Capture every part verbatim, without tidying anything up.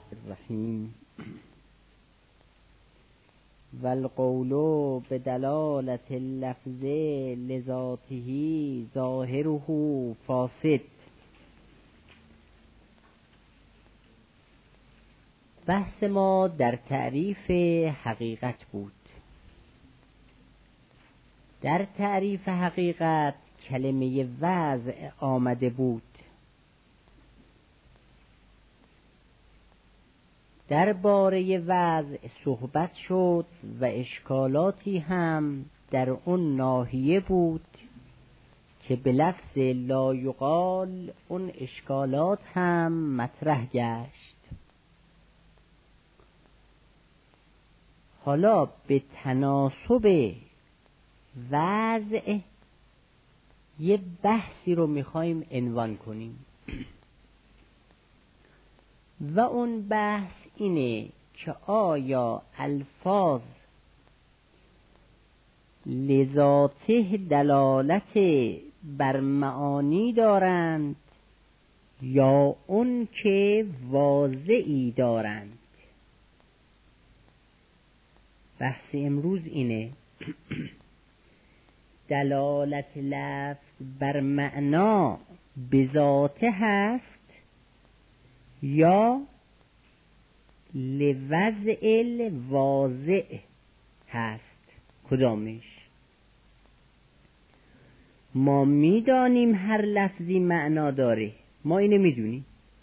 الرحیم. والقول بدلالة اللفظ لذاته ظاهره فاسد. بحث ما در تعریف حقیقت بود. در تعریف حقیقت کلمه وضع آمده بود. درباره وضع صحبت شد و اشکالاتی هم در اون ناحیه بود که به لفظ لا یقال اون اشکالات هم مطرح گشت. حالا به تناسب وضع یه بحثی رو میخوایم عنوان کنیم و اون بحث اینه که آیا الفاظ لذاته دلالت بر معانی دارند یا اون که واضعی دارند. بحث امروز اینه دلالت لفظ بر معنا به ذاته هست یا لوضع الواضع هست. کدامش؟ ما میدانیم هر لفظی معنا داره، ما اینو میدونیم،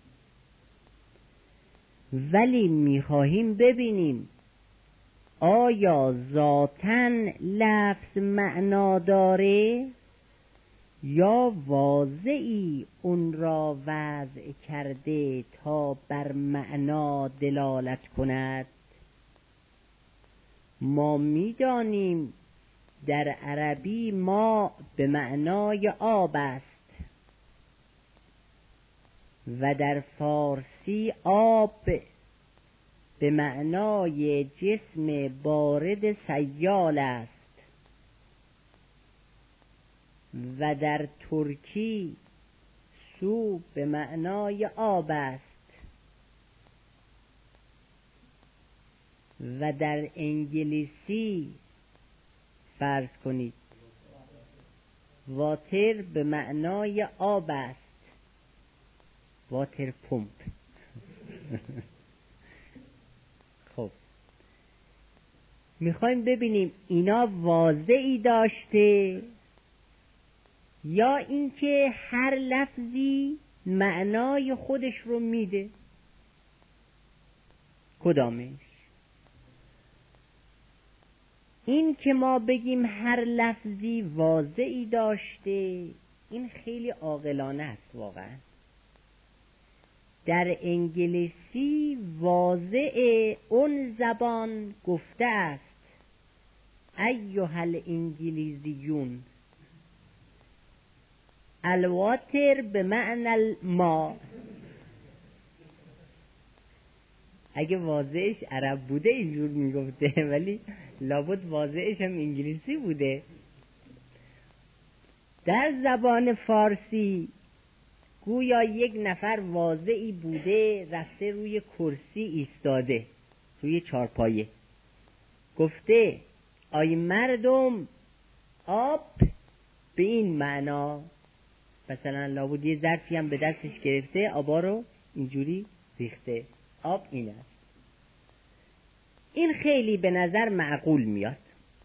ولی میخواهیم ببینیم آیا ذاتاً لفظ معنا داره یا واضعی اون را وضع کرده تا بر معنا دلالت کند. ما میدانیم در عربی ما به معنای آب است و در فارسی آب به معنای جسم بارد سیال است و در ترکی سو به معنای آب است و در انگلیسی فرض کنید واتر به معنای آب است، واتر پمپ. خب میخوایم ببینیم اینا واضعی داشته یا اینکه هر لفظی معنای خودش رو میده. کدامش؟ این که ما بگیم هر لفظی واضعی داشته این خیلی عاقلانه است واقعا. در انگلیسی واضع اون زبان گفته است ایها الانگلیزیون الواتر به معنی الماء. اگه واضعش عرب بوده اینجور میگفته، ولی لابد واضعش هم انگلیسی بوده. در زبان فارسی گویا یک نفر واضعی بوده رفته روی کرسی ایستاده روی چارپایه گفته آی مردم آب به این معنا، مثلا لابد یه ظرفی هم به دستش گرفته آبا رو اینجوری ریخته، آب این است. این خیلی به نظر معقول میاد.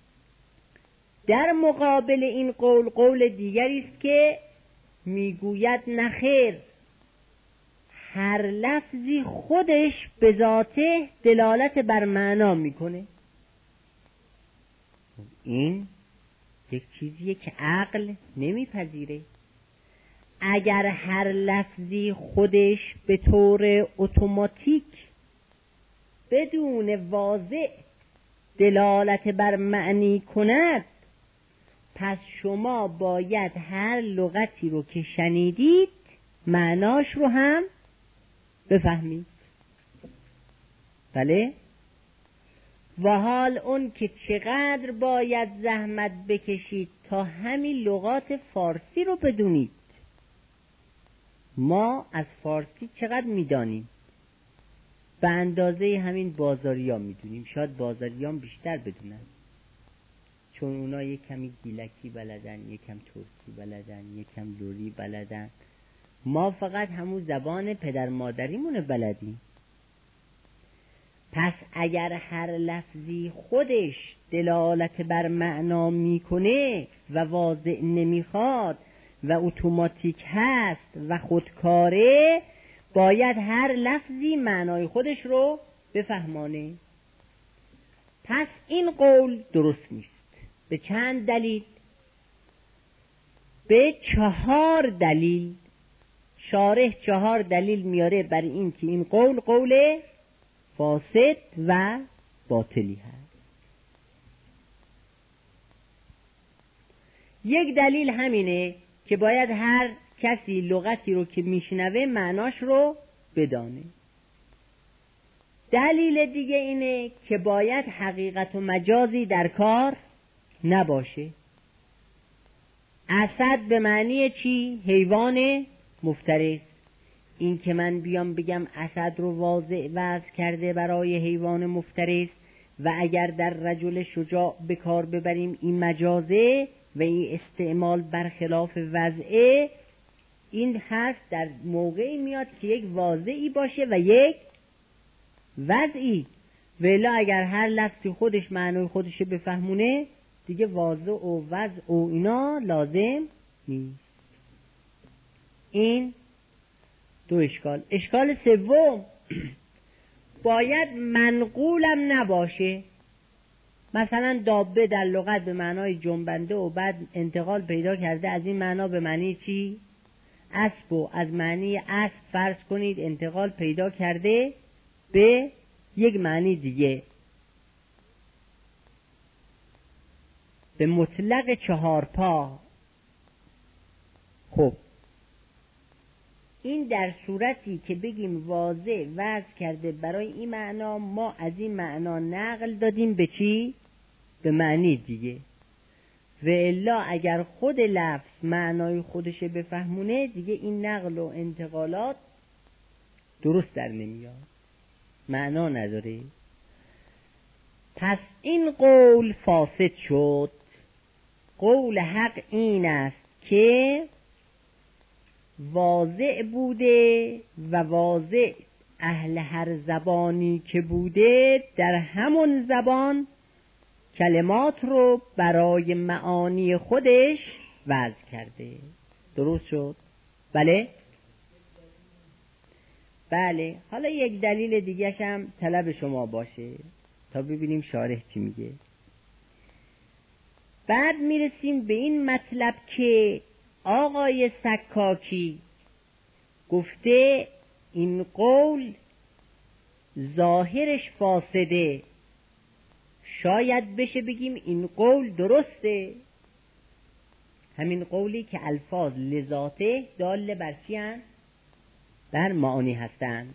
در مقابل این قول قول دیگری است که میگوید نخیر، هر لفظی خودش به ذاته دلالت بر معنا میکنه. این یک چیزیه که عقل نمیپذیره. اگر هر لفظی خودش به طور اتوماتیک بدون واضع دلالت بر معنی کند، پس شما باید هر لغتی رو که شنیدید معناش رو هم بفهمید. بله؟ و حال اون که چقدر باید زحمت بکشید تا همین لغات فارسی رو بدونید. ما از فارسی چقدر میدانیم؟ به اندازه همین بازاریا میدونیم، شاید بازاریان بیشتر بدونن، چون اونا یک کمی گیلکی بلدن، یک کم ترکی بلدن، یک کم لوری بلدن. ما فقط همون زبان پدر مادریمونه بلدیم. پس اگر هر لفظی خودش دلالت بر معنا میکنه و واضح نمیخواد و اتوماتیک هست و خودکاره، باید هر لفظی معنای خودش رو بفهمانه. پس این قول درست نیست. به چند دلیل؟ به چهار دلیل. شارح چهار دلیل میاره برای این که این قول قول فاسد و باطلی هست. یک دلیل همینه که باید هر کسی لغتی رو که میشنوه معناش رو بدانه. دلیل دیگه اینه که باید حقیقت و مجازی در کار نباشه. اسد به معنی چی؟ حیوان مفترس. این که من بیام بگم اسد رو واضع وضع کرده برای حیوان مفترس و اگر در رجل شجاع به کار ببریم این مجازه و این استعمال برخلاف وضعه، این حرف در موقعی میاد که یک واضعی باشه و یک وضعی. ولی اگر هر لفظی خودش معنای خودش بفهمونه دیگه واضع و وضع و اینا لازم نیست. این دو اشکال. اشکال سوم، باید منقولم نباشه. مثلا دابه در لغت به معنای جنبنده و بعد انتقال پیدا کرده از این معنا به معنی چی؟ اسب، و از معنی اسب فرض کنید انتقال پیدا کرده به یک معنی دیگه، به مطلق چهار پا. خب این در صورتی که بگیم واضح وضع کرده برای این معنا، ما از این معنا نقل دادیم به چی؟ به معنی دیگه. و الا اگر خود لفظ معنای خودشه بفهمونه دیگه این نقل و انتقالات درست در نمیاد، معنا نداره. پس این قول فاسد شد. قول حق این است که واضع بوده و واضع اهل هر زبانی که بوده در همون زبان کلمات رو برای معانی خودش وضع کرده. درست شد؟ بله؟ بله. حالا یک دلیل دیگه هم طلب شما باشه تا ببینیم شارح چی میگه. بعد میرسیم به این مطلب که آقای سکاکی گفته این قول ظاهرش فاسده، شاید بشه بگیم این قول درسته. همین قولی که الفاظ لذاته دال بر چی هست؟ بر معانی هستند.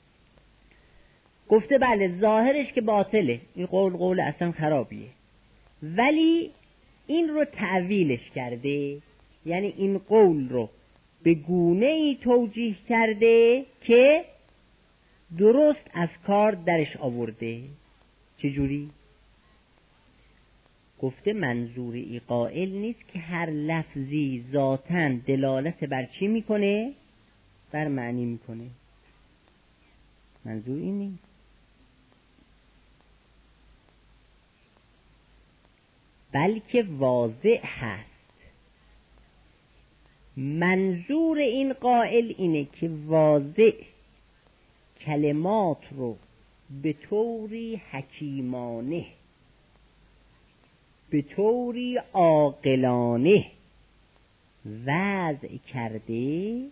گفته بله ظاهرش که باطله، این قول قول اصلا خرابیه، ولی این رو تعویلش کرده، یعنی این قول رو به گونه ای توجیه کرده که درست از کار درش آورده. چجوری؟ گفته منظور ای قائل نیست که هر لفظی ذاتاً دلالت بر چی میکنه؟ بر معنی میکنه. منظور این نیست. بلکه واضح هست. منظور این قائل اینه که واضح کلمات رو به طوری حکیمانه، به طوری عاقلانه وضع کرده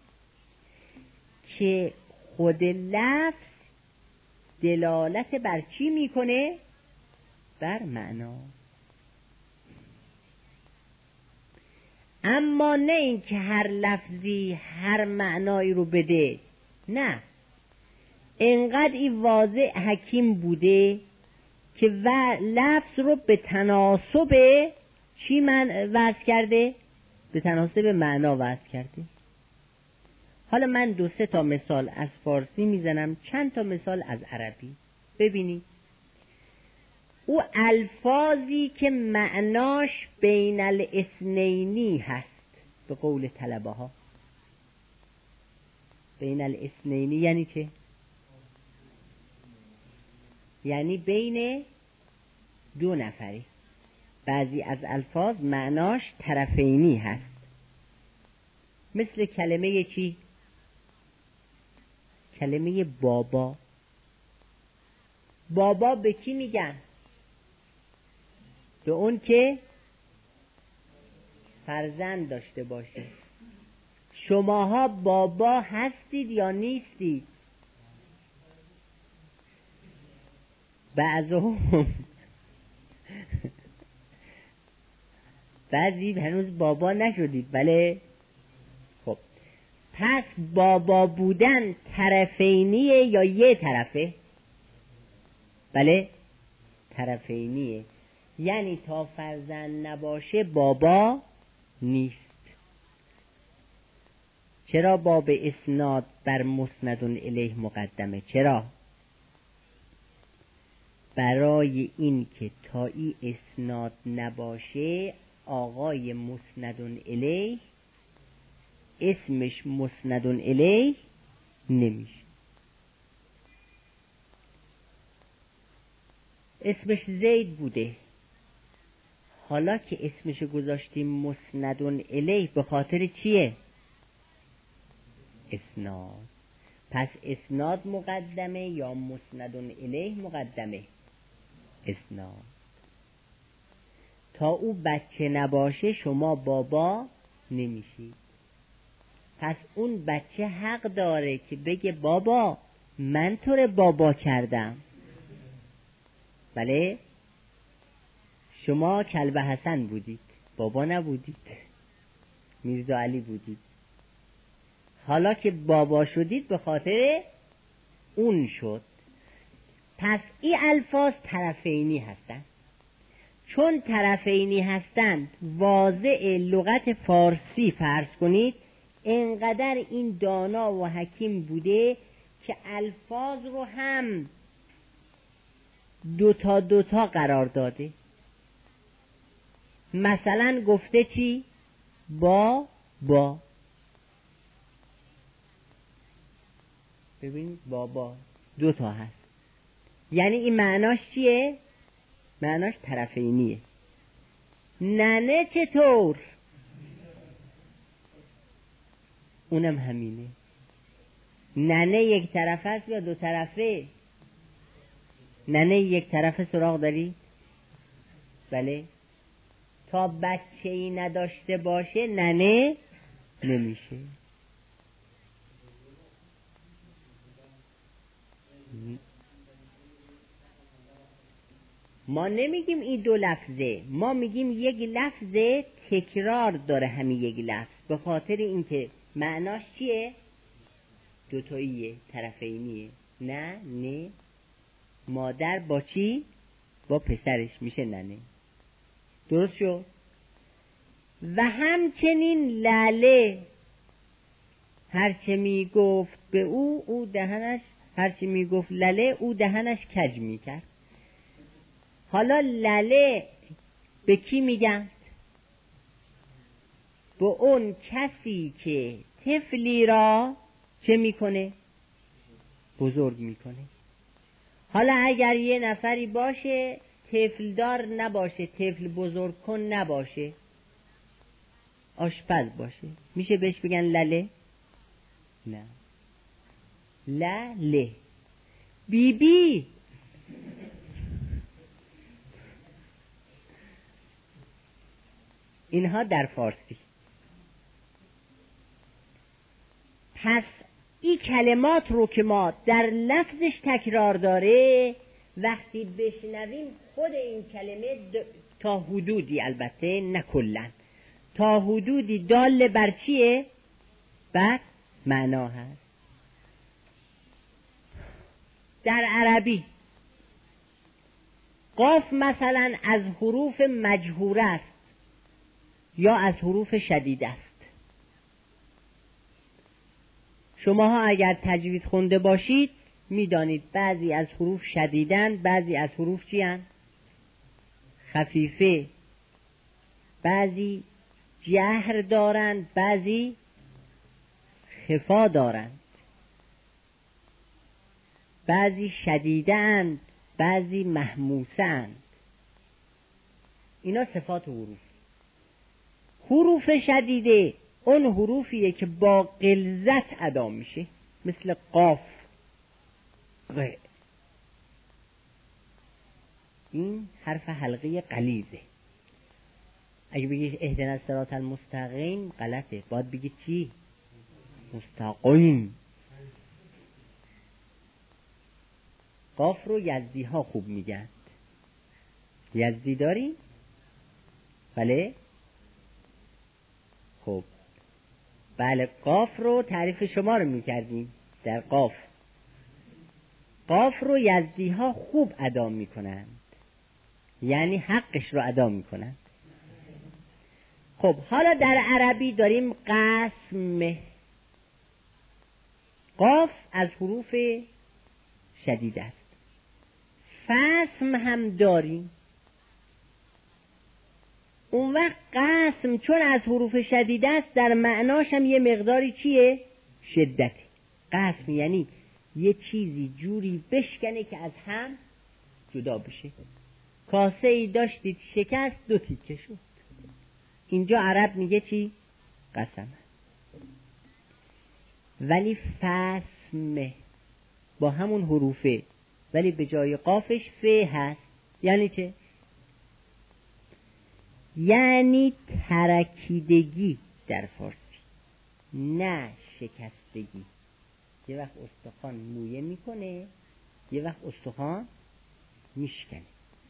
که خود لفظ دلالت بر چی میکنه؟ بر معنا. اما نه این که هر لفظی هر معنایی رو بده، نه، انقدر این واضح حکیم بوده که و لفظ رو به تناسب چی من وضع کرده؟ به تناسب معنا وضع کرده. حالا من دو سه تا مثال از فارسی میزنم، چند تا مثال از عربی. ببینید او الفاظی که معناش بین الاثنینی هست، به قول طلبه ها بین الاثنینی یعنی چه؟ یعنی بین دو نفری. بعضی از الفاظ معناش طرفینی هست، مثل کلمه چی؟ کلمه بابا. بابا به کی میگن؟ به اون که فرزند داشته باشه. شماها بابا هستید یا نیستید؟ بعضهم بعضی هنوز بابا نشدید. بله. خب پس بابا بودن طرفینیه یا یه طرفه؟ بله طرفینیه، یعنی تا فرزند نباشه بابا نیست. چرا باب اسناد بر مسند الیه مقدمه؟ چرا؟ برای این که تا این اسناد نباشه آقای مسند الیه اسمش مسند الیه نمیشه. اسمش زید بوده، حالا که اسمش گذاشتیم مسند الیه به خاطر چیه؟ اسناد. پس اسناد مقدمه یا مسند الیه مقدمه؟ اسناد. تا او بچه نباشه شما بابا نمیشید. پس اون بچه حق داره که بگه بابا من تو رو بابا کردم. بله شما کلب حسن بودید، بابا نبودید، میرزا علی بودید. حالا که بابا شدید به خاطر اون شد. پس این الفاظ طرفینی هستند. چون طرفینی هستند واضع لغت فارسی فرض کنید انقدر این دانا و حکیم بوده که الفاظ رو هم دوتا دوتا قرار داده. مثلا گفته چی؟ با با. ببین بابا دو تا هست، یعنی این معناش چیه؟ معناش طرفینیه. ننه چطور؟ اونم همینه. ننه یک طرف است یا دو طرفه؟ ننه یک طرفه سراغ داری؟ بله. تا بچه ای نداشته باشه ننه نمیشه. ما نمیگیم این دو لفظه، ما میگیم یک لفظه تکرار داره همین یک لفظ، به خاطر اینکه معناش چیه؟ دوتاییه، طرفینیه. نه نه مادر با چی؟ با پسرش میشه ننه. درست شد؟ و همچنین لاله هرچه میگفت به او او دهنش هرچه میگفت لاله او دهنش کج میکرد. حالا لاله به کی میگن؟ به اون کسی که طفلی را چه میکنه؟ بزرگ میکنه. حالا اگر یه نفری باشه طفل دار نباشه، طفل بزرگ کن نباشه، آشپز باشه، میشه بهش بگن لاله؟ نه. لاله. بی بی اینها در فارسی. پس این کلمات رو که ما در لفظش تکرار داره وقتی بشنویم خود این کلمه تا حدودی، البته نه کلن، تا حدودی دال بر چیه؟ بر معنا هست. در عربی قاف مثلا از حروف مجهوره است یا از حروف شدیده است. شماها اگر تجوید خونده باشید میدانید بعضی از حروف شدیدن، بعضی از حروف چی هن؟ خفیفه، بعضی جهر دارند، بعضی خفا دارند، بعضی شدیده اند، بعضی محموسه اند. اینا صفات حروف. حروف شدیده اون حروفیه که با غلظت ادا میشه، مثل قاف، ق. این حرف حلقه غلیظه. اگه بگی اهدنا الصراط المستقیم غلطه، باید بگی چی؟ مستقیم. قاف رو یزدی ها خوب میگن. یزدی داری؟ بله؟ خب بله، قاف رو تعریف شما رو میکردیم. در قاف قاف رو یزدی ها خوب ادا میکنند، یعنی حقش رو ادا میکنند. خب حالا در عربی داریم قسم. قاف از حروف شدید است. فسم هم داریم. اون وقت قسم چون از حروف شدید است در معناش هم یه مقداری چیه؟ شدت. قسم یعنی یه چیزی جوری بشکنه که از هم جدا بشه. کاسه ای داشتید شکست، دو تیکه شد. اینجا عرب میگه چی؟ قسم. ولی فسم با همون حروفه، ولی به جای قافش ف هست. یعنی چه؟ یعنی ترکیدگی در فارسی، نه شکستگی. یه وقت استخوان مویه میکنه، یه وقت استخوان میشکنه.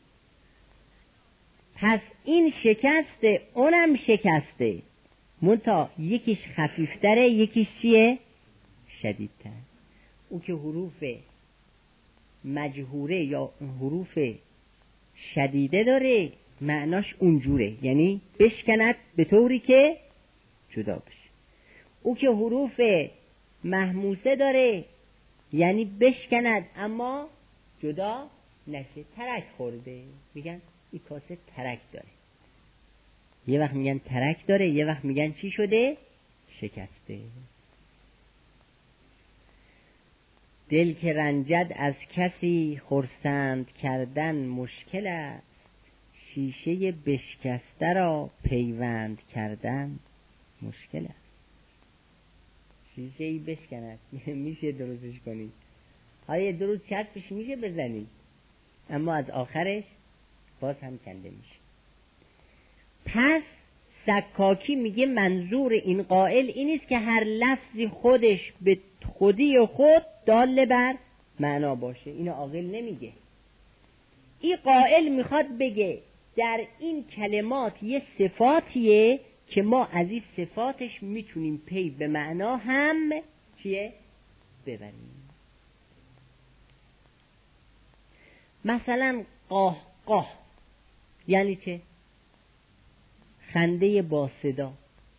پس این شکسته، اونم شکسته، منتها یکیش خفیفتره، یکیش چیه؟ شدیدتر. او که حروف مجهوره یا حروف شدیده داره معناش اونجوره، یعنی بشکند به طوری که جدا بشه. او که حروف محموسه داره یعنی بشکند اما جدا نشه. ترک خورده، میگن این کاسه ترک داره. یه وقت میگن ترک داره، یه وقت میگن چی شده؟ شکسته. دل که رنجد از کسی خرسند کردن مشکل است، شیشه بشکسته را پیوند کردن مشکل است. شیشه ای بشکند میشه درستش کنید، های درست چسبش میشه بزنید، اما از آخرش باز هم کنده میشه. پس سکاکی میگه منظور این قائل این است که هر لفظی خودش به خودی خود دال بر معنا باشه. اینو عاقل نمیگه. این قائل میخواد بگه در این کلمات یه صفاتیه که ما از این صفاتش میتونیم پی به معنا هم چیه؟ ببریم. مثلا قاه قاه یعنی چه؟ خنده با صدا.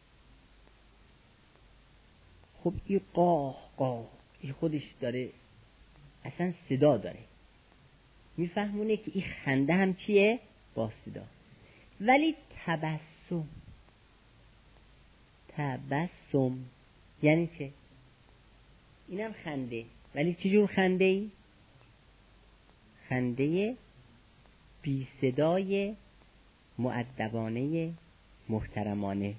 خب این قاه قاه این خودش داره اصلا صدا داره، میفهمونه که این خنده هم چیه؟ با صدا. ولی تبسم تبسم یعنی چه؟ اینم خنده، ولی چجور خنده ای؟ خنده بی صدای مؤدبانه محترمانه.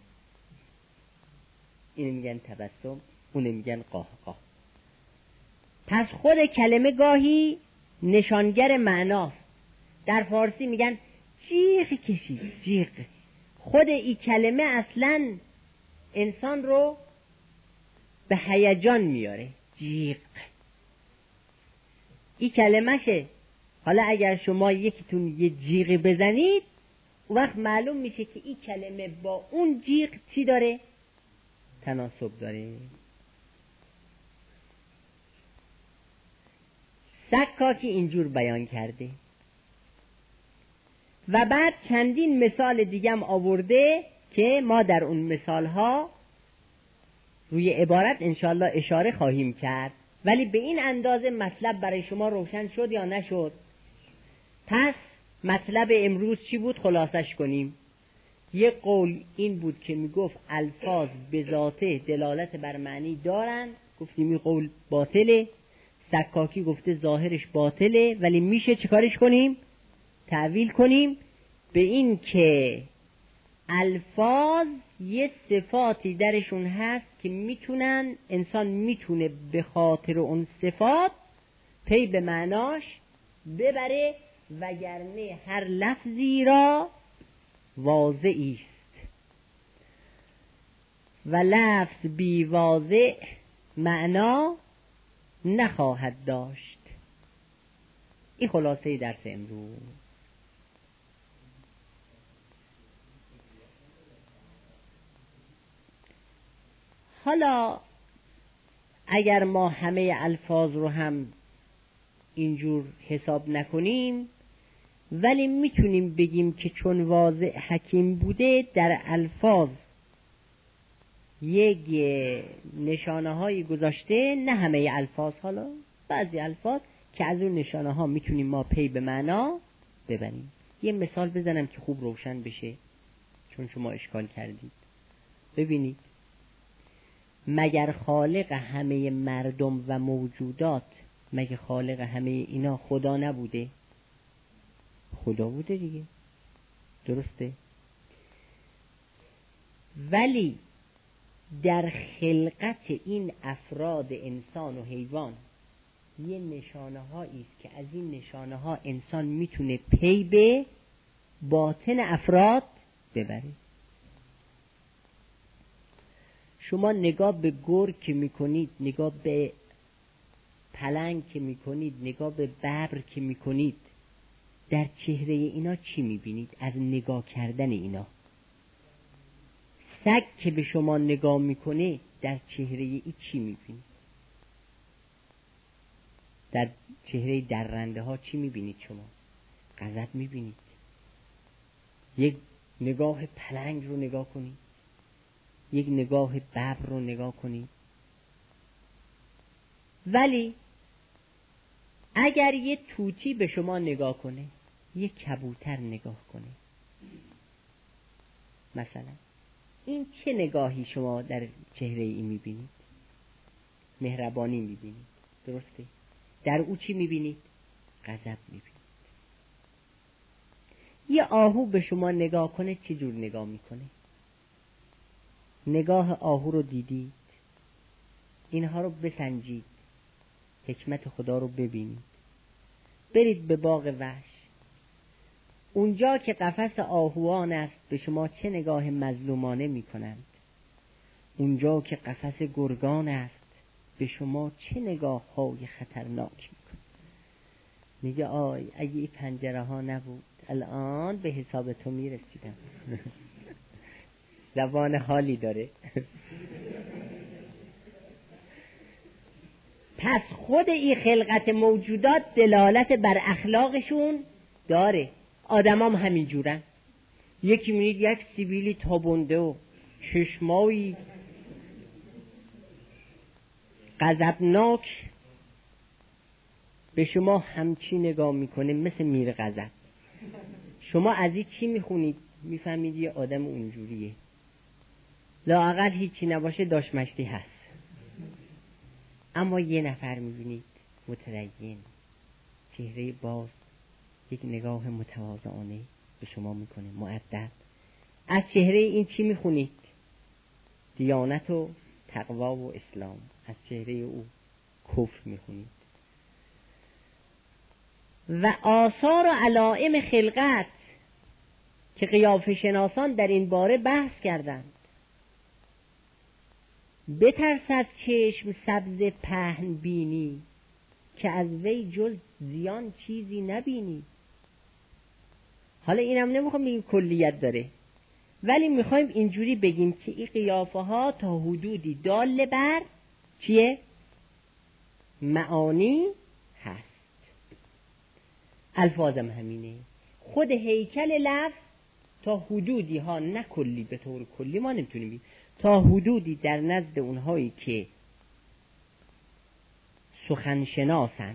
اینو میگن تبسم، اونو میگن قاه قاه. پس خود کلمه گاهی نشانگر معناست. در فارسی میگن جیغ کشید، جیغ. خود این کلمه اصلا انسان رو به هیجان میاره. جیغ این کلمه شه. حالا اگر شما یکیتون یه جیغ بزنید اون وقت معلوم میشه که این کلمه با اون جیغ چی داره؟ تناسب داره. سکاکی اینجور بیان کرده و بعد چندین مثال دیگم آورده که ما در اون مثالها روی عبارت انشاءالله اشاره خواهیم کرد، ولی به این اندازه مطلب برای شما روشن شد یا نشد؟ پس مطلب امروز چی بود؟ خلاصش کنیم. یک قول این بود که میگفت الفاظ به ذاته دلالت بر معنی دارن، گفتیم این قول باطله. سکاکی گفته ظاهرش باطله ولی میشه چیکارش کنیم؟ تعویل کنیم به این که الفاظ یه صفاتی درشون هست که میتونن، انسان میتونه به خاطر اون صفات پی به معناش ببره، وگرنه هر لفظی را واضحی است و لفظ بی واضح معنا نخواهد داشت. این خلاصه درس امروز. حالا اگر ما همه الفاظ رو هم اینجور حساب نکنیم، ولی میتونیم بگیم که چون واضح حکیم بوده در الفاظ یک نشانه هایی گذاشته، نه همه الفاظ، حالا بعضی الفاظ که از اون نشانه ها میتونیم ما پی به معنا ببریم. یه مثال بزنم که خوب روشن بشه چون شما اشکال کردید. ببینید، مگر خالق همه مردم و موجودات، مگر خالق همه اینا خدا نبوده؟ خدا بوده دیگه، درسته؟ ولی در خلقت این افراد انسان و حیوان یه نشانه هایی است که از این نشانه ها انسان میتونه پی به باطن افراد ببره. شما نگاه به گرگ که میکنید، نگاه به پلنگ که میکنید، نگاه به ببر که میکنید، در چهره اینا چی میبینید از نگاه کردن اینا؟ سگ که به شما نگاه میکنه در چهره ای چی میبینید؟ در چهره درنده ها چی میبینید شما؟ غضب میبینید. یک نگاه پلنگ رو نگاه کنید، یک نگاه ببر رو نگاه کنید. ولی اگر یه طوطی به شما نگاه کنه، یه کبوتر نگاه کنه مثلا، این چه نگاهی شما در چهره ای میبینید؟ مهربانی میبینید، درسته؟ در او چی میبینید؟ غضب میبینید. یه آهو به شما نگاه کنه چه جور نگاه میکنه؟ نگاه آهو رو دیدید؟ اینها رو بسنجید، حکمت خدا رو ببینید. برید به باغ وحش، اونجا که قفس آهوان است به شما چه نگاه مظلومانه میکنند؟ اونجا که قفس گرگان است به شما چه نگاه های خطرناک میکنند؟ میگه آی اگه این پنجره ها نبود الان به حساب تو میرسیدم. زبان حالی داره. پس خود این خلقت موجودات دلالت بر اخلاقشون داره. آدم هم همین جورن. یکی می‌بینید یک سیبیلی تابنده و چشمایی غضبناک به شما همچی نگاه میکنه مثل میر غضب. شما از این چی میخونید؟ میفهمید یه آدم اونجوریه، لااقل هیچی نباشه داش مشتی هست. اما یه نفر میبینید متدین، چهره باز، یک نگاه متواضعانه به شما میکنه، مؤدب. از چهره این چی میخونید؟ دیانت و تقوا و اسلام. از چهره او کفر میخونید. و آثار و علائم خلقت که قیافه شناسان در این باره بحث کردند. بترس از چشم سبز پهن بینی که از وی جز زیان چیزی نبینی. حالا اینم نمیخوام بگیم کلیت داره، ولی میخوایم اینجوری بگیم که این قیافه ها تا حدودی دال بر چیه؟ معانی هست. الفاظم همینه. خود هیکل لفظ تا حدودی ها، نه کلی، به طور کلی ما نمیتونیم بگیم. تا حدودی در نزد اونهایی که سخن شناسند،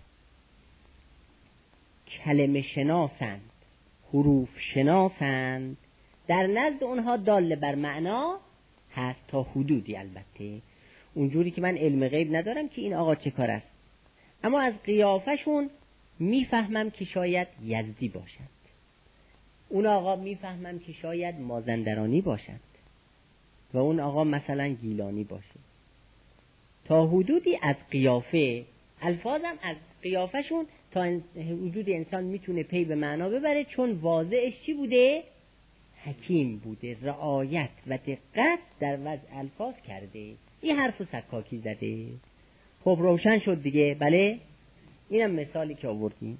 کلمه شناسند، حروف شناسند، در نزد اونها دال بر معنا هست تا حدودی. البته اونجوری که من علم غیب ندارم که این آقا چه کار است، اما از قیافشون میفهمم که شاید یزدی باشند، اون آقا میفهمم که شاید مازندرانی باشند و اون آقا مثلا گیلانی باشه. تا حدودی از قیافه، الفاظم از قیافشون تا حدود انسان میتونه پی به معنا ببره، چون واضحش چی بوده؟ حکیم بوده، رعایت و دقت در وضع الفاظ کرده. این حرفو سکاکی زده. خب روشن شد دیگه. بله اینم مثالی که آوردیم.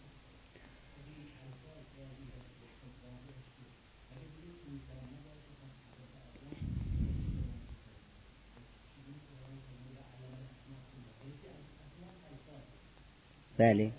بله.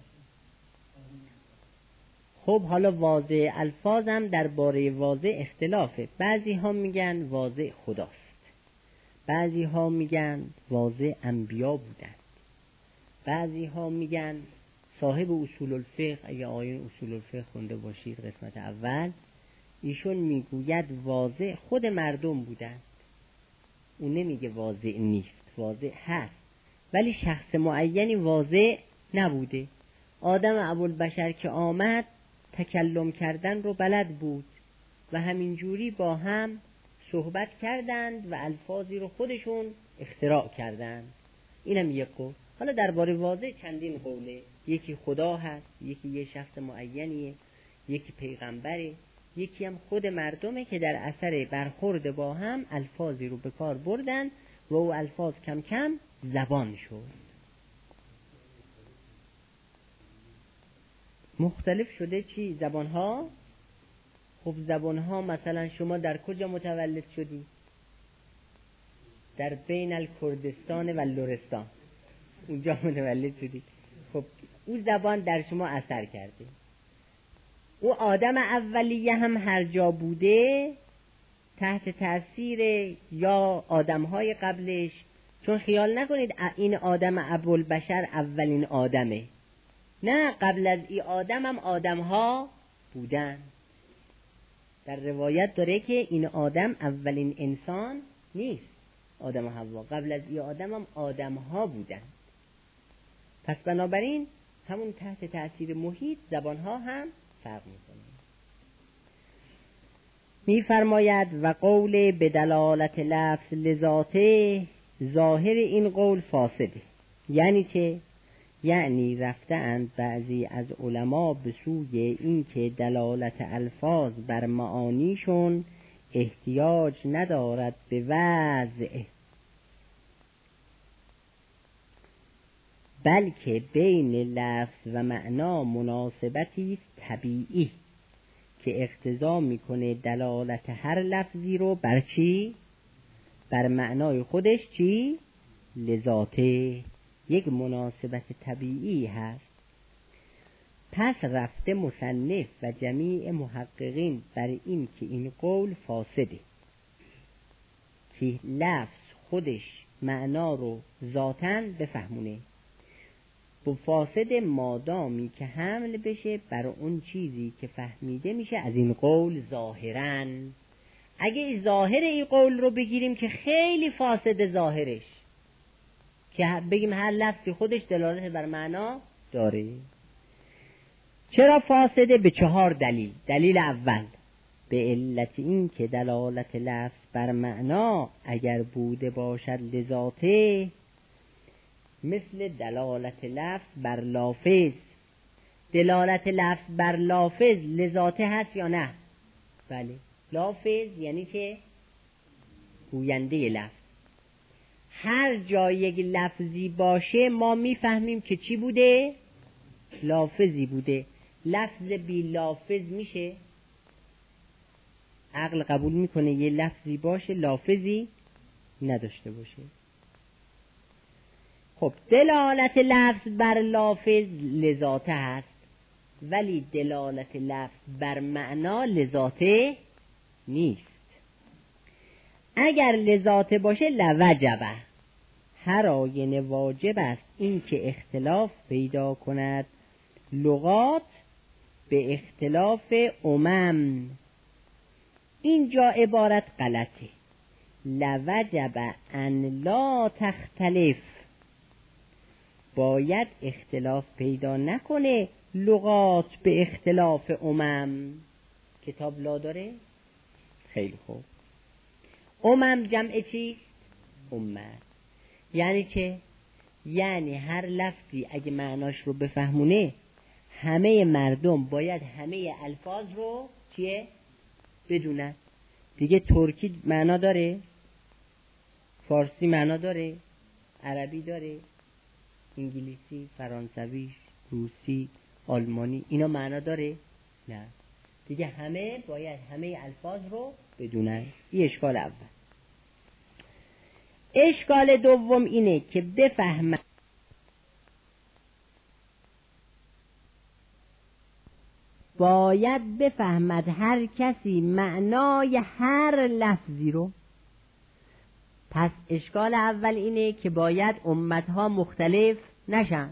خب حالا واضح الفاظم درباره واضح اختلافه. بعضی ها میگن واضح خداست، بعضی ها میگن واضح انبیا بودند، بعضی ها میگن صاحب اصول الفقه، اگه آیین اصول الفقه خونده باشید قسمت اول، ایشون میگوید واضح خود مردم بودند. اون نمیگه واضح نیست، واضح هست، ولی شخص معینی واضح نبوده. آدم ابوالبشر که آمد تکلم کردن رو بلد بود و همینجوری با هم صحبت کردند و الفاظی رو خودشون اختراع کردند. اینم یک قول. حالا درباره واضح چندین قوله. یکی خدا هست، یکی یه شخص معینیه، یکی پیغمبره، یکی هم خود مردمه که در اثر برخورد با هم الفاظی رو به کار بردن و او الفاظ کم کم زبان شد. مختلف شده چی؟ زبانها. خب زبانها مثلا شما در کجا متولد شدی؟ در بین الکردستان و لرستان، اونجا متولد شدی. خب او زبان در شما اثر کرده. او آدم اولیه هم هر جا بوده تحت تأثیر یا آدمهای قبلش، چون خیال نکنید این آدم ابوالبشر اولین آدمه، نه، قبل از این آدم هم آدم ها بودن. در روایت داره که این آدم اولین انسان نیست، آدم حوا، قبل از این آدم هم آدم ها بودن. پس بنابراین همون تحت تأثیر محیط زبان ها هم فرق میکنه. میفرماید و قول به دلالت لفظ لذاته، ظاهر این قول فاسده. یعنی چه؟ یعنی رفتند بعضی از علما به سوی این که دلالت الفاظ بر معانیشون احتیاج ندارد به وضع، بلکه بین لفظ و معنا مناسبتی است طبیعی که اقتضا میکنه دلالت هر لفظی رو بر چی؟ بر معنای خودش چی؟ لذاته، یک مناسبت طبیعی هست. پس رفته مصنف و جمیع محققین بر این که این قول فاسده، که لفظ خودش معنا رو ذاتاً بفهمونه، و فاسد مادامی که حمل بشه بر اون چیزی که فهمیده میشه از این قول ظاهراً. اگه ظاهر این قول رو بگیریم که خیلی فاسد ظاهرش، که بگیم هر لفظی خودش دلالت بر معنا داره. چرا فاسده؟ به چهار دلیل. دلیل اول، به علت این که دلالت لفظ بر معنا اگر بوده باشد لذاته، مثل دلالت لفظ بر لافظ. دلالت لفظ بر لافظ لذاته هست یا نه؟ بله. لافظ یعنی که گوینده لفظ. هر جا یک لفظی باشه ما میفهمیم که چی بوده؟ لافظی بوده. لفظ بی لافظ میشه؟ عقل قبول میکنه یه لفظی باشه لافظی نداشته باشه؟ خب دلالت لفظ بر لافظ لذاته هست، ولی دلالت لفظ بر معنا لذاته نیست. اگر لذات باشه لوجبه، هر آینه واجب است این که اختلاف پیدا کند لغات به اختلاف امم. اینجا عبارت غلطه. لوجب ان لا تختلف، باید اختلاف پیدا نکنه لغات به اختلاف امم. کتاب لا داره؟ خیلی خوب. امم جمع چیست؟ امت. یعنی چه؟ یعنی هر لفظی اگه معناش رو بفهمونه همه مردم باید همه الفاظ رو چیه؟ بدونن. دیگه ترکی معنا داره؟ فارسی معنا داره؟ عربی داره؟ انگلیسی، فرانسوی، روسی، آلمانی اینا معنا داره؟ نه. دیگه همه باید همه الفاظ رو بدونن. این اشکال اول. اشکال دوم اینه که بفهمن باید بفهمد هر کسی معنای هر لفظی رو. پس اشکال اول اینه که باید امتها مختلف نشن،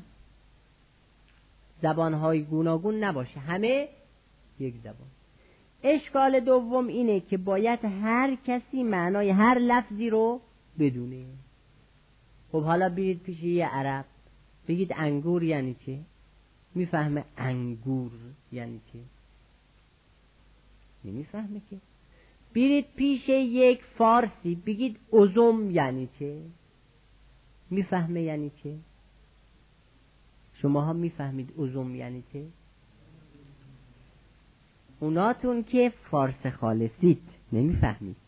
زبانهای گوناگون نباشه، همه یک زبان. اشکال دوم اینه که باید هر کسی معنای هر لفظی رو بدونه. خب حالا برید پیش یه عرب بگید انگور یعنی چه؟ میفهمه انگور یعنی چه؟ نمیفهمه که. برید پیش یک فارسی بگید ازم یعنی چه؟ میفهمه یعنی چه؟ شماها میفهمید ازم یعنی چه؟ اوناتون که فارس خالصید نمیفهمید،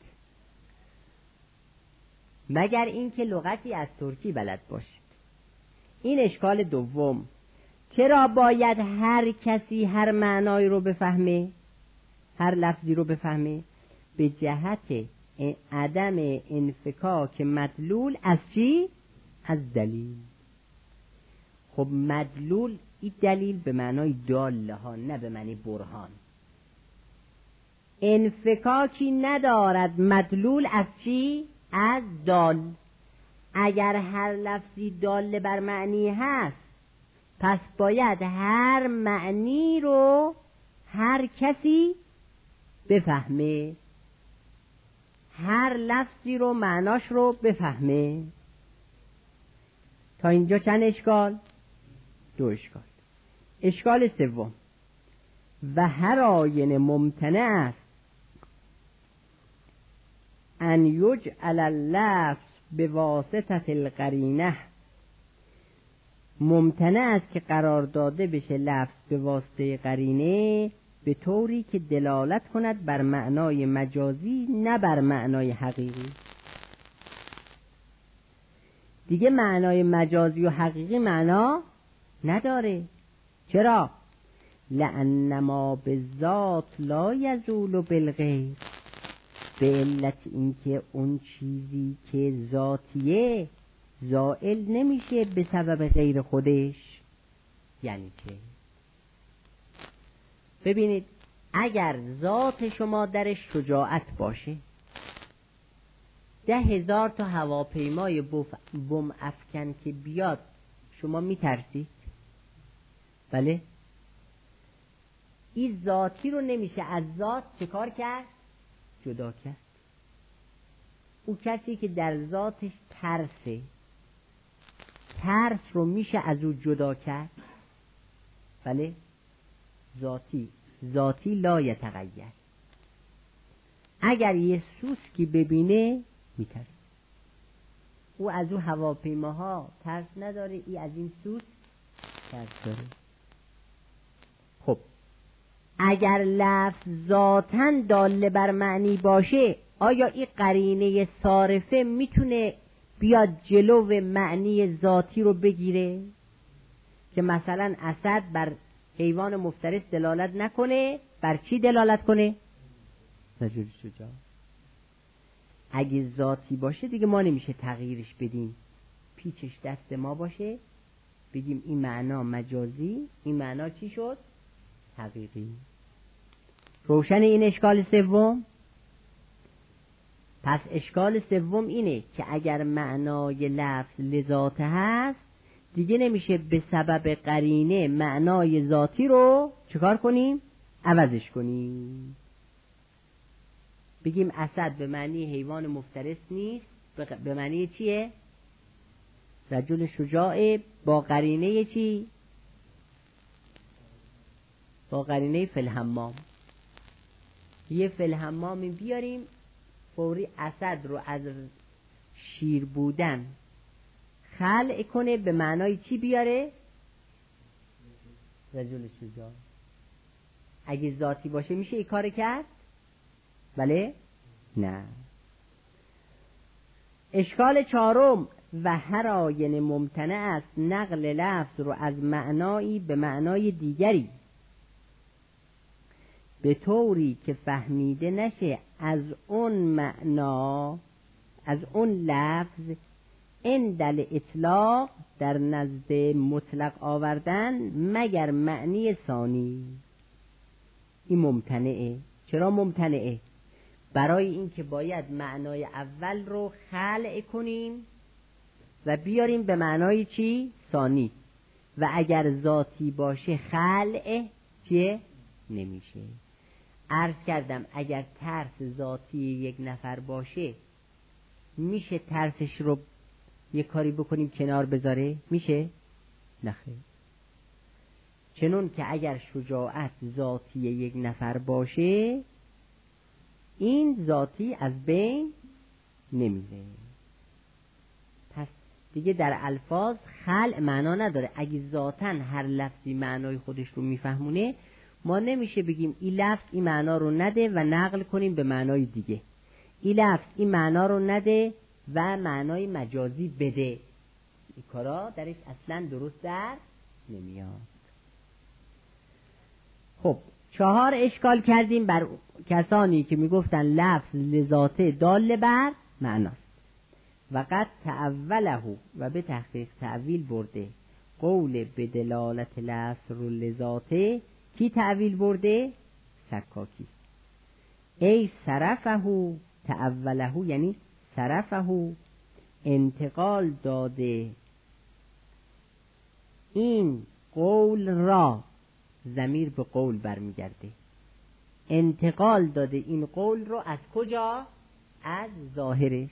مگر اینکه لغتی از ترکی بلد باشید. این اشکال دوم. چرا باید هر کسی هر معنای رو بفهمه، هر لفظی رو بفهمه؟ به جهت عدم انفکاک مدلول از چی؟ از دلیل. خب مدلول این دلیل به معنای داله ها، نه به معنی برهان. انفکاکی ندارد مدلول از چی؟ از دال. اگر هر لفظی دال بر معنی هست پس باید هر معنی رو هر کسی بفهمه، هر لفظی رو معناش رو بفهمه. تا اینجا چند اشکال؟ دو اشکال. اشکال سوم. و هر آینه ممتنع است ان یجعل اللفظ به واسطه القرینه، ممتنع است که قرار داده بشه لفظ به واسطه قرینه به طوری که دلالت کند بر معنای مجازی نه بر معنای حقیقی. دیگه معنای مجازی و حقیقی معنا نداره. چرا؟ لأنما بالذات لا یزول بالغیر، به علت اینکه اون چیزی که ذاتیه زائل نمیشه به سبب غیر خودش. یعنی چه؟ ببینید اگر ذات شما درش شجاعت باشه، ده هزار تا هواپیمای بم افکن که بیاد شما میترسید؟ بله. این ذاتی رو نمیشه از ذات چه کار کرد؟ جدا کرد. او کسی که در ذاتش ترسه، ترس رو میشه از او جدا کرد؟ بله. ذاتی ذاتی لا یتغیر. اگر یه سوسکی ببینه میترسه. او از او هواپیماها ترس نداره، ای از این سوس ترس داره. خب اگر لفظ ذاتاً داله بر معنی باشه، آیا این قرینه صارفه میتونه بیاد جلو معنی ذاتی رو بگیره که مثلا اسد بر حیوان مفترس دلالت نکنه، بر چی دلالت کنه؟ رجل شجاع. اگه ذاتی باشه دیگه ما نمیشه تغییرش بدیم، پیچش دست ما باشه بگیم این معنا مجازی، این معنا چی شد؟ حقیقی. روشن این اشکال سوم؟ پس اشکال سوم اینه که اگر معنای لفظ لذات هست دیگه نمیشه به سبب قرینه معنای ذاتی رو چیکار کنیم؟ عوضش کنیم. بگیم اسد به معنی حیوان مفترس نیست، به معنی چیه؟ رجل شجاع، با قرینه چی؟ با قرینه فلحمام. یه فلحمامی بیاریم فوری اسد رو از شیر بودن خلع کنه، به معنای چی بیاره؟ رجل شجاع. اگه ذاتی باشه میشه این کار کرد؟ بله؟ نه. اشکال چهارم و هر آینه ممتنع است نقل لفظ رو از معنایی به معنای دیگری به طوری که فهمیده نشه از اون معنا، از اون لفظ اندل اطلاق در نزد مطلق آوردن مگر معنی ثانی. این ممتنعه. چرا ممتنعه؟ برای اینکه باید معنای اول رو خلع کنیم و بیاریم به معنای چی؟ ثانی. و اگر ذاتی باشه خلع چیه؟ نمیشه. عرض کردم اگر ترس ذاتی یک نفر باشه میشه ترسش رو یک کاری بکنیم کنار بذاره؟ میشه؟ نخیر. چنون که اگر شجاعت ذاتی یک نفر باشه این ذاتی از بین نمیره. پس دیگه در الفاظ خلع معنا نداره. اگه ذاتاً هر لفظی معنای خودش رو میفهمونه ما نمیشه بگیم این لفظ این معنا رو نده و نقل کنیم به معنای دیگه، این لفظ این معنا رو نده و معنای مجازی بده. این کارا درش اصلا درست در نمیاد. خب چهار اشکال کردیم بر کسانی که میگفتن لفظ لذاته دال بر معناست. و قد تعوله و به تحقیق تعویل برده قول به دلالت لفظ رو لذاته. کی تعویل برده؟ سکاکی. ای صرفه تعوله، یعنی صرفه انتقال داده این قول را، ضمیر به قول برمیگرده، انتقال داده این قول رو از کجا؟ از ظاهرش.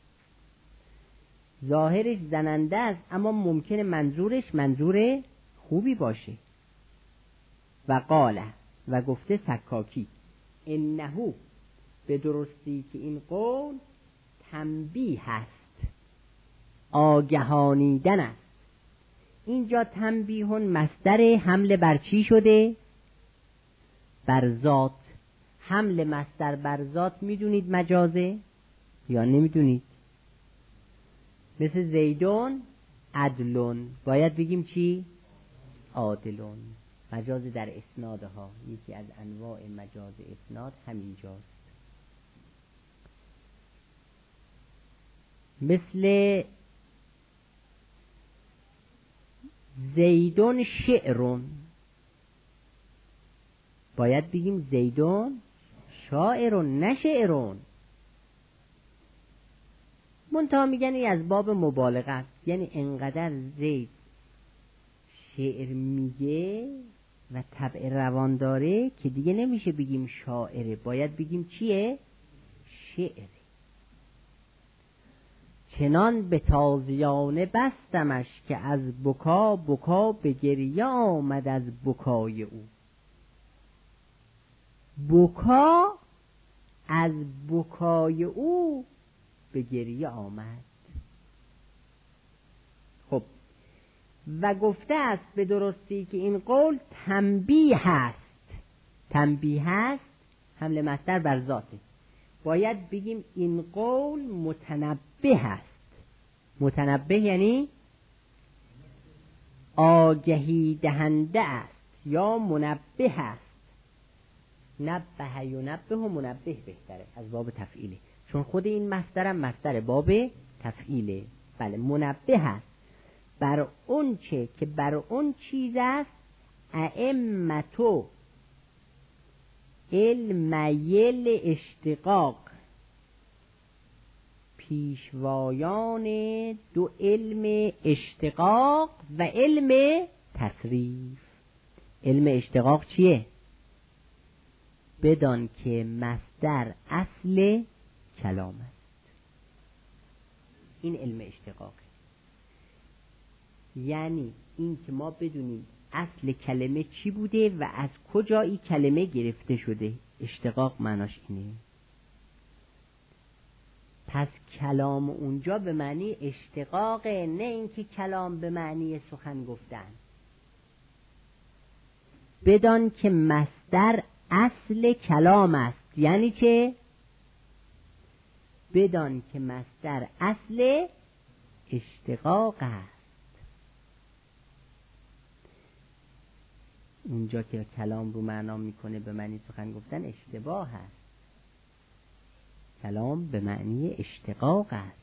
ظاهرش زننده است اما ممکنه منظورش منظور خوبی باشه. و قاله و گفته سکاکی انهو به درستی که این قول تنبیه هست، آگهانیدن است. اینجا تنبیهون مصدر حمل بر چی شده؟ بر ذات. حمل مصدر بر ذات میدونید مجازه یا نمیدونید؟ مثل زیدون عدلون، باید بگیم چی؟ عادلون. مجاز در اسنادها، یکی از انواع مجاز اسناد همینجاست. مثل زیدون شعرون، باید بگیم زیدون شاعرون نه شعرون. منتها میگن این از باب مبالغه است، یعنی انقدر زید شعر میگه و طبع روان داره که دیگه نمیشه بگیم شاعره، باید بگیم چیه؟ شعره. چنان به تازیانه بستمش که از بکا بکا به گریه آمد از بکای او. بکا از بکای او به گریه آمد. خب و گفته است به درستی که این قول تنبیه هست. تنبیه هست حمل مصدر بر ذاته. باید بگیم این قول متنبه هست. متنبه یعنی آگهی دهنده است یا منبه است. نبه ینبه و منبه بهتره از باب تفعیله، چون خود این مصدر هم مصدر باب تفعیله. بله منبه هست بر اون چه که بر اون چیز است ائمتو المیل اشتقاق پیشوایان دو علم اشتقاق و علم تصریف. علم اشتقاق چیه؟ بدان که مصدر اصل کلام است. این علم اشتقاق، یعنی این که ما بدونیم اصل کلمه چی بوده و از کجا این کلمه گرفته شده. اشتقاق معناش اینه. پس کلام اونجا به معنی اشتقاقه، نه اینکه کلام به معنی سخن گفتن. بدان که مصدر اصل کلام است، یعنی که بدان که مصدر اصل اشتقاق است. اونجا که کلام رو معنا میکنه به معنی سخن گفتن اشتباه است. کلام به معنی اشتقاق است.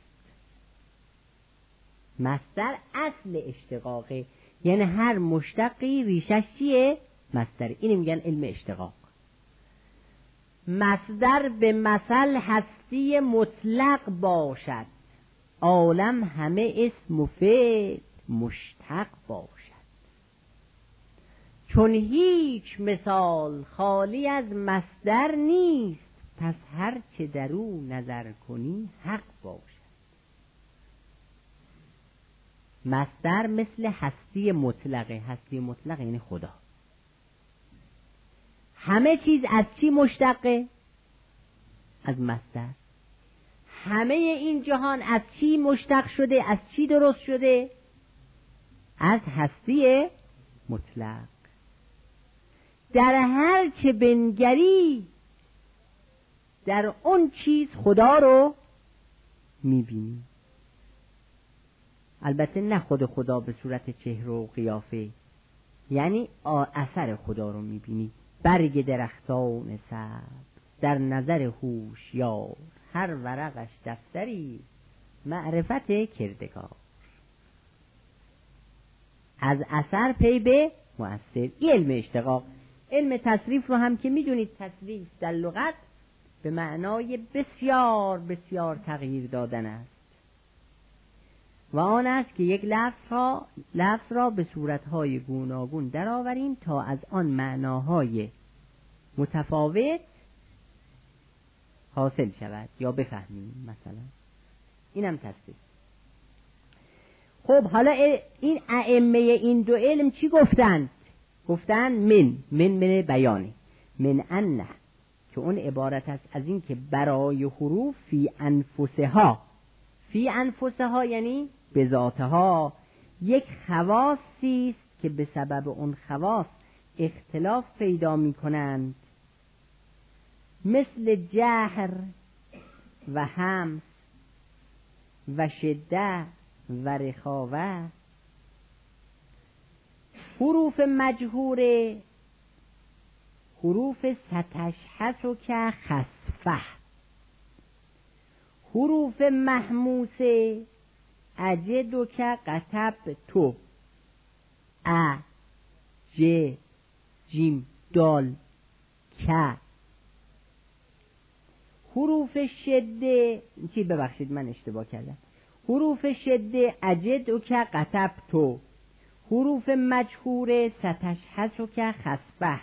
مصدر اصل اشتقاقه، یعنی هر مشتقی ریشش چیه؟ مصدر. اینو میگن علم اشتقاق. مصدر به مثل هستی مطلق باشد، عالم همه اسم و فعل مشتق باشد. چون هیچ مثال خالی از مصدر نیست، پس هر چه در او نظر کنی حق باشد. مصدر مثل هستی مطلقه. هستی مطلقه یعنی خدا. همه چیز از چی مشتقه؟ از مصدر. همه این جهان از چی مشتق شده؟ از چی درست شده؟ از هستی مطلق. در هر چه بنگری در اون چیز خدا رو میبینی. البته نه خود خدا به صورت چهره و قیافه، یعنی اثر خدا رو میبینی. برگ درختان سبز در نظر هوشیار، هر ورقش دفتری معرفت کردگار. از اثر پی به مؤثر. این علم اشتقاق. علم تصریف رو هم که میدونید، تصریف در لغت به معنای بسیار بسیار تغییر دادن است و آن است که یک لفظ را لفظ را به صورتهای گوناگون درآوریم تا از آن معناهای متفاوت حاصل شود یا بفهمیم. مثلا اینم تصریف. خب حالا این ائمه این دو علم چی گفتند؟ گفتن من من من بیانی من انه، که اون عبارت است از این که برای حروف فی انفسها، فی انفسها یعنی به ذاتها، یک خواصی است که به سبب اون خواص اختلاف پیدا می کنند، مثل جهر و همس و شده و رخاوه. حروف مجهوره حروف ستشحس و که خسفه، حروف محموسه اجد و که قطب تو، ا ج جیم دال که. حروف شده چی ببخشید من اشتباه کردم. حروف شده اجد و که قطب تو، حروف مجهوره ستشحس و که خسفه.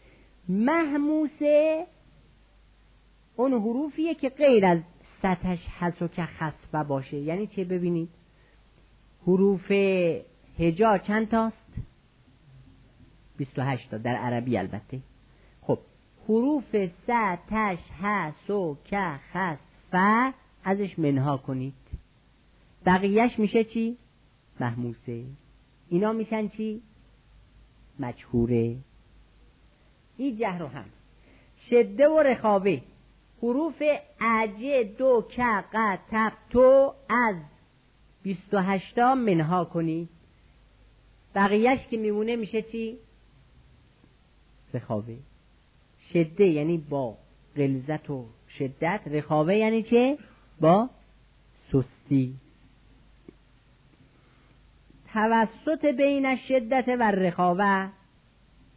محموسه اون حروفیه که غیر از ستشحس و که خسفه باشه. یعنی چه؟ ببینید حروف هجا چند تاست؟ بیست و هشت تا در عربی البته. خب حروف ستشحس و که خسفه ازش منها کنید، بقیهش میشه چی؟ محموسه. اینا میشن چی؟ مجهوره. این جهر و هم. شده و رخاوه حروف اجه دو که قطب تو از بیست و هشتا منها کنی، بقیهش که میمونه میشه چی؟ رخاوه. شده یعنی با غلظت و شدت، رخاوه یعنی چه؟ با سستی. توسط بین شدت و رخاوه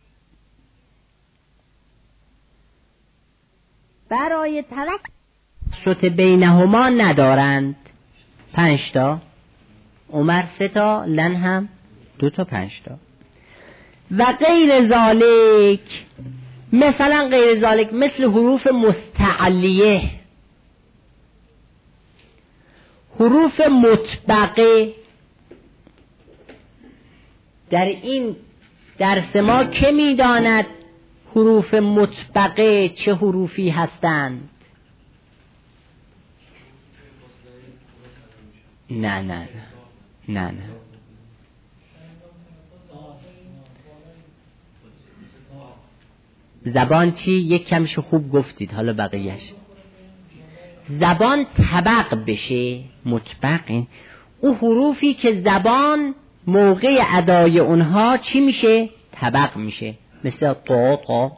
برای توسط توسط بینهما ندارند. پنج تا، عمر سه تا، لن هم دو تا، پنج تا. و غیر ذالک، مثلا غیر ذالک مثل حروف مستعلیه، حروف مطبقه. در این درس ما که میداند حروف مطبقه چه حروفی هستند؟ نه نه نه نه زبان چی؟ یک کمش خوب گفتید، حالا بقیهش. زبان طبق بشه، مطبق، او حروفی که زبان موقع ادای اونها چی میشه؟ طبق میشه. مثل طا طا،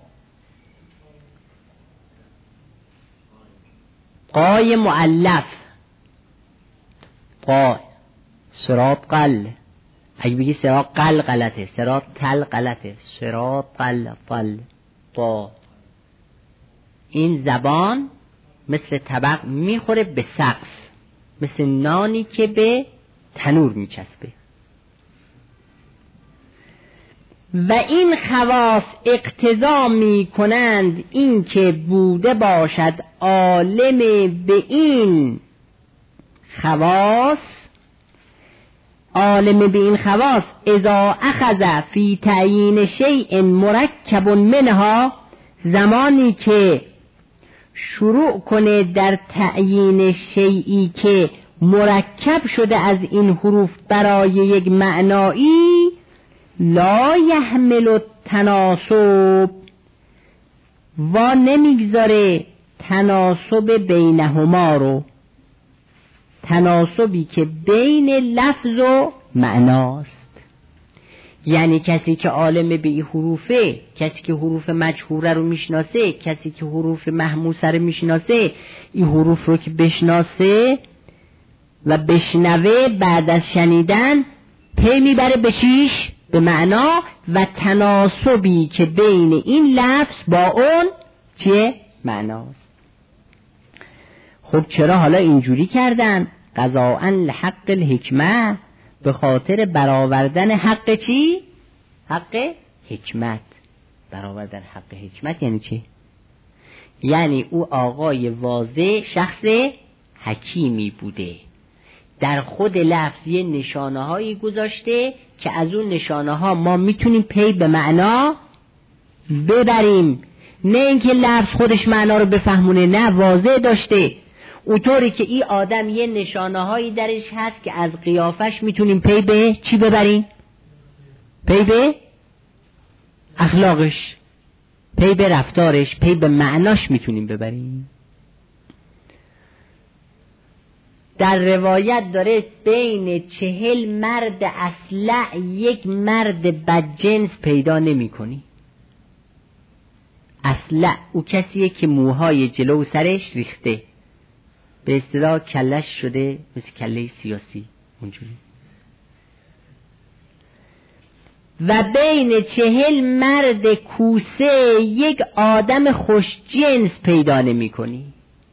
قای مؤلف، قا، سراب قل. اگه بگی سراب قل غلطه، سراب تل غلطه، سراب قل قل طا. این زبان مثل طبق میخوره به سقف، مثل نانی که به تنور میچسبه. و این خواص اقتضا می کنند این که بوده باشد عالم به این خواص، عالم به این خواص اذا اخذ فی تعیین شیء مرکب منها، زمانی که شروع کنه در تعیین شیئی که مرکب شده از این حروف برای یک معنایی، لا یحمل التناسب، و نمیگذاره تناسب بینهما رو، تناسبی که بین لفظ و معناست. یعنی کسی که عالم به این حروفه، کسی که حروف مجهوره رو میشناسه، کسی که حروف محموسه رو میشناسه، این حروف رو که بشناسه و بشنوه، بعد از شنیدن پی میبره به چیش؟ به معنا و تناسبی که بین این لفظ با اون چیه؟ معناست. خب چرا حالا اینجوری کردن؟ قضاء لحق الحکمه، به خاطر برآوردن حق چی؟ حق حکمت. برآوردن حق حکمت یعنی چی؟ یعنی او آقای واضح شخص حکیمی بوده، در خود لفظ یه نشانه هایی گذاشته که از اون نشانه ها ما میتونیم پی به معنا ببریم، نه اینکه لفظ خودش معنا رو بفهمونه، نه، واضح داشته اونطوری که این آدم یه نشانه هایی درش هست که از قیافش میتونیم پی به چی ببریم؟ پی به اخلاقش، پی به رفتارش، پی به معناش میتونیم ببریم. در روایت داره بین چهل مرد اصلع یک مرد بدجنس پیدا نمی کنی. اصلع او کسیه که موهای جلو سرش ریخته، به اصطلاح کلش شده مثل کله سیاسی اونجوری. و بین چهل مرد کوسه یک آدم خوش جنس پیدا نمی کنی.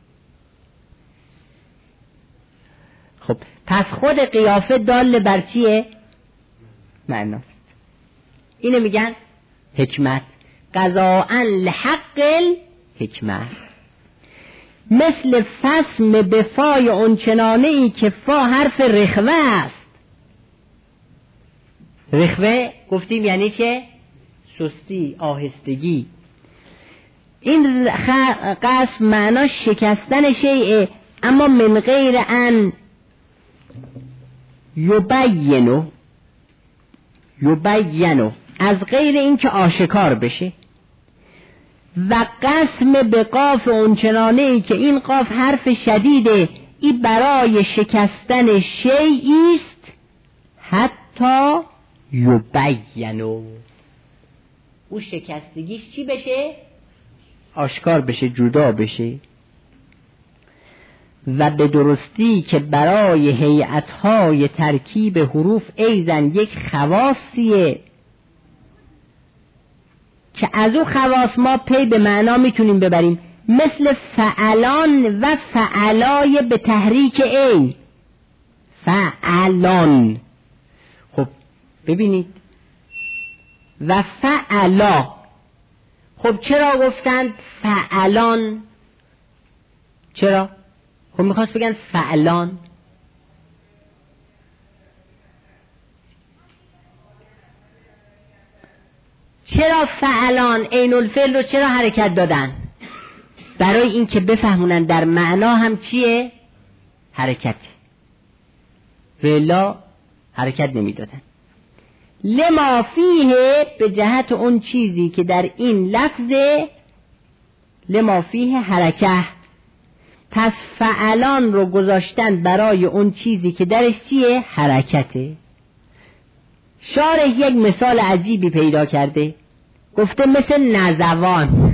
خب پس خود قیافه دال بر چیه؟ معناست. اینو میگن حکمت. قضاء لحق الحکمت. مثل فسم به فای اونچنانه ای که فا حرف رخوه است. رخوه گفتیم یعنی چه؟ سستی، آهستگی. این قسم معناش شکستن شیء، اما من غیر ان یبینو یبینو از غیر این که آشکار بشه. و قسم به قاف اونچنانه ای که این قاف حرف شدیده، این برای شکستن شیئی است حتی یبینو، او شکستگیش چی بشه؟ آشکار بشه، جدا بشه. و به درستی که برای هیئت‌های ترکیب حروف ایزن یک خواصیه که از او خواص ما پی به معنا میتونیم ببریم. مثل فعلان و فعلای به تحریک ای، فعلان. خب ببینید و فعلا، خب چرا گفتند فعلان؟ چرا؟ خب میخواست بگن فعلان. چرا فعلان عین الفعل رو چرا حرکت دادن؟ برای اینکه بفهمونن در معنا هم چیه؟ حرکتی. ولا حرکت نمیدادن. لما فیه به جهت اون چیزی که در این لفظ لما فیه حرکه، پس فعلان رو گذاشتن برای اون چیزی که درش چیه؟ حرکته. شارح یک مثال عجیبی پیدا کرده، گفته مثل نزوان.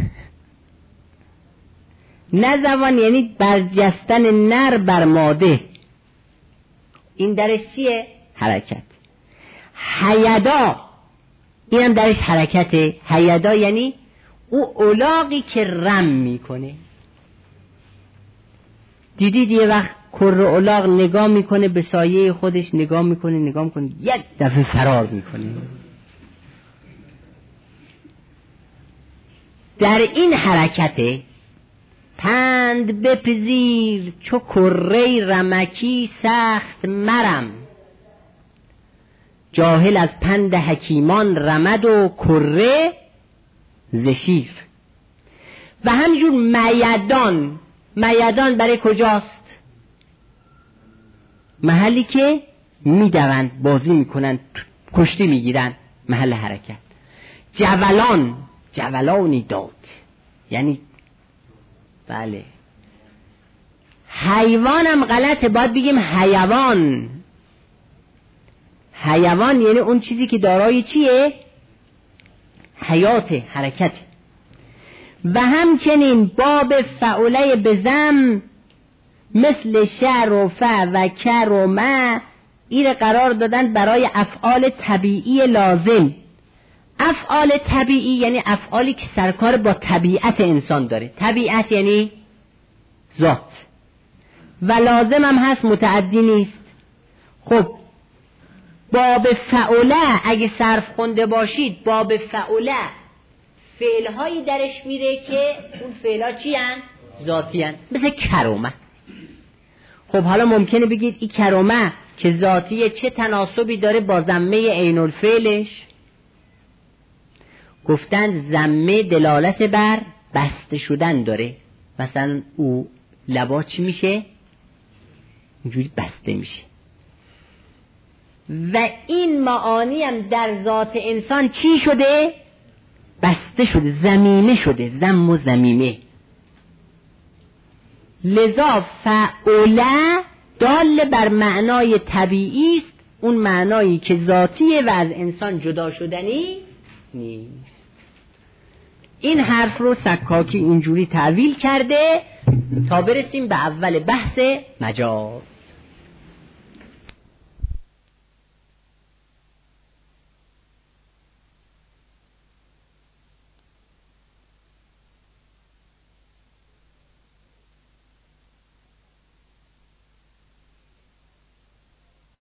نزوان یعنی برجستن نر بر ماده، این درش چیه؟ حرکت. حیدا این هم درش حرکته. حیدا یعنی او الاغی که رم میکنه. دیدید یه وقت کر الاغ نگاه میکنه به سایه خودش، نگاه میکنه نگاه میکنه یک دفعه فرار میکنه. در این حرکت پند بپذیر چو کره رمکی سخت مرم، جاهل از پند حکیمان رمد و کره زشیر. و همجور میدان، میدان برای کجاست؟ محلی که میدوند، بازی میکنن، کشتی میگیرن، محل حرکت. جولان، جولانی داد یعنی بله. حیوان هم غلطه، باید بگیم حیوان. حیوان یعنی اون چیزی که دارای چیه؟ حیات، حرکت. و همچنین باب فعوله بزم مثل شعر و ف و کر و ما، این قرار دادن برای افعال طبیعی لازم. افعال طبیعی یعنی افعالی که سرکار با طبیعت انسان داره. طبیعت یعنی ذات، و لازم هم هست، متعدی نیست. خب باب فعوله اگه صرف خونده باشید، باب فعوله فعلهایی درش میره که اون فعلها چی هن؟ ذاتی هن. مثل کرامه. خب حالا ممکنه بگید این کرامه که ذاتیه چه تناسبی داره با ضمه عین الفعلش؟ گفتن ضمه دلالت بر بسته شدن داره. مثلا او لبا چی میشه؟ اینجوری بسته میشه. و این معانی هم در ذات انسان چی شده؟ بسته شده، زمیمه شده، ضم و زمیمه. لذا فعوله دال بر معنای طبیعی است، اون معنایی که ذاتیه و از انسان جدا شدنی نیست. این حرف رو سکاکی اینجوری تعویل کرده تا برسیم به اول بحث مجاز.